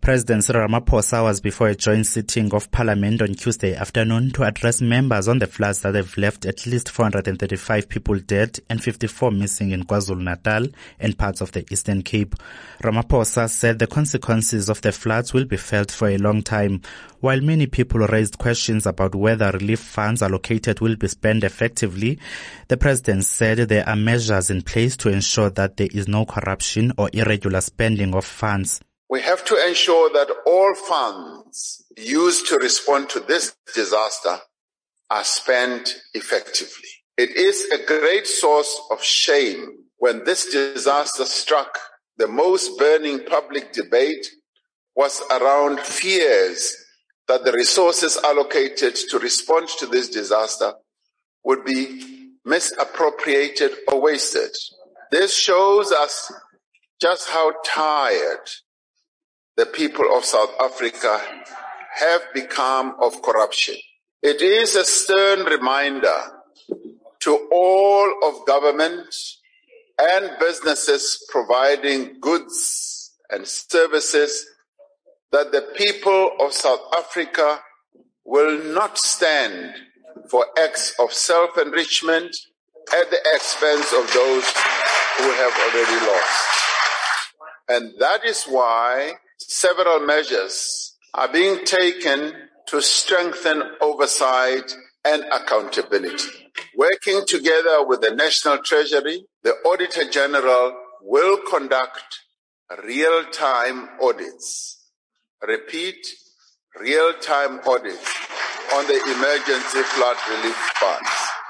President Cyril Ramaphosa was before a joint sitting of Parliament on Tuesday afternoon to address members on the floods that have left at least 435 people dead and 54 missing in KwaZulu-Natal and parts of the Eastern Cape. Ramaphosa said the consequences of the floods will be felt for a long time. While many people raised questions about whether relief funds allocated will be spent effectively, the president said there are measures in place to ensure that there is no corruption or irregular spending of funds. We have to ensure that all funds used to respond to this disaster are spent effectively. It is a great source of shame when this disaster struck. The most burning public debate was around fears that the resources allocated to respond to this disaster would be misappropriated or wasted. This shows us just how tired the people of South Africa have become of corruption. It is a stern reminder to all of government and businesses providing goods and services that the people of South Africa will not stand for acts of self-enrichment at the expense of those who have already lost. And that is why several measures are being taken to strengthen oversight and accountability. Working together with the National Treasury, the Auditor General will conduct real-time audits. Repeat, real-time audits on the emergency flood relief funds.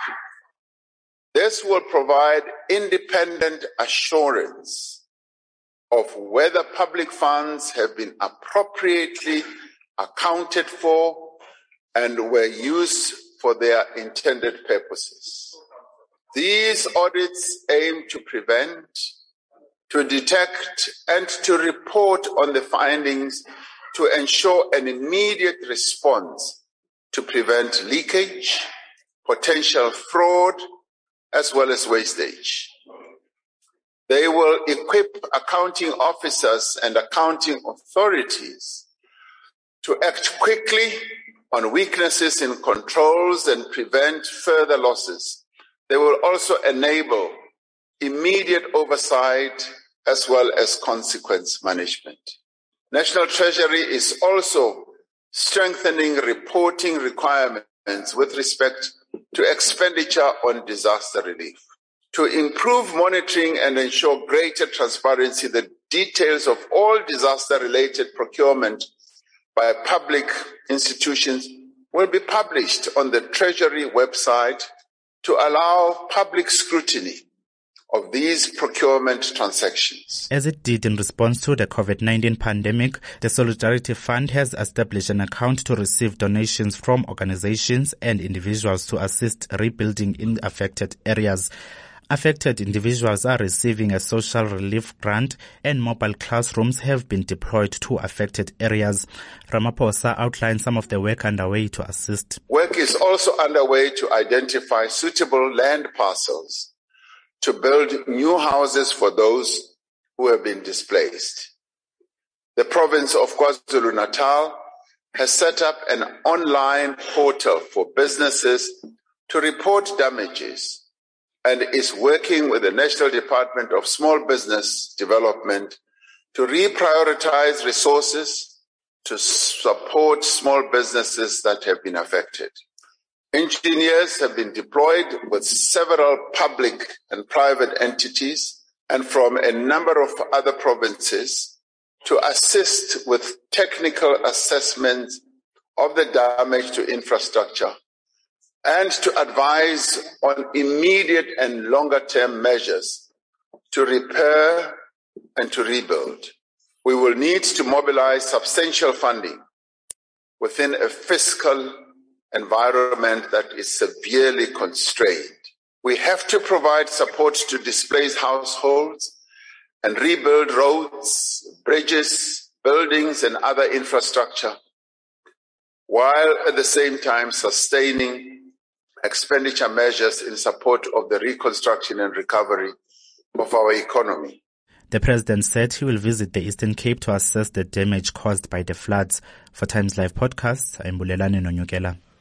This will provide independent assurance of whether public funds have been appropriately accounted for and were used for their intended purposes. These audits aim to prevent, to detect, and to report on the findings to ensure an immediate response to prevent leakage, potential fraud, as well as wastage. They will equip accounting officers and accounting authorities to act quickly on weaknesses in controls and prevent further losses. They will also enable immediate oversight as well as consequence management. National Treasury is also strengthening reporting requirements with respect to expenditure on disaster relief. To improve monitoring and ensure greater transparency, the details of all disaster-related procurement by public institutions will be published on the Treasury website to allow public scrutiny of these procurement transactions. As it did in response to the COVID-19 pandemic, the Solidarity Fund has established an account to receive donations from organizations and individuals to assist rebuilding in affected areas. Affected individuals are receiving a social relief grant and mobile classrooms have been deployed to affected areas. Ramaphosa outlined some of the work underway to assist. Work is also underway to identify suitable land parcels to build new houses for those who have been displaced. The province of KwaZulu-Natal has set up an online portal for businesses to report damages and is working with the National Department of Small Business Development to reprioritize resources to support small businesses that have been affected. Engineers have been deployed with several public and private entities and from a number of other provinces to assist with technical assessments of the damage to infrastructure and to advise on immediate and longer-term measures to repair and to rebuild. We will need to mobilize substantial funding within a fiscal environment that is severely constrained. We have to provide support to displaced households and rebuild roads, bridges, buildings, and other infrastructure, while at the same time sustaining expenditure measures in support of the reconstruction and recovery of our economy. The president said he will visit the Eastern Cape to assess the damage caused by the floods. For Times Live Podcasts, I'm Bulelani Nonyukela.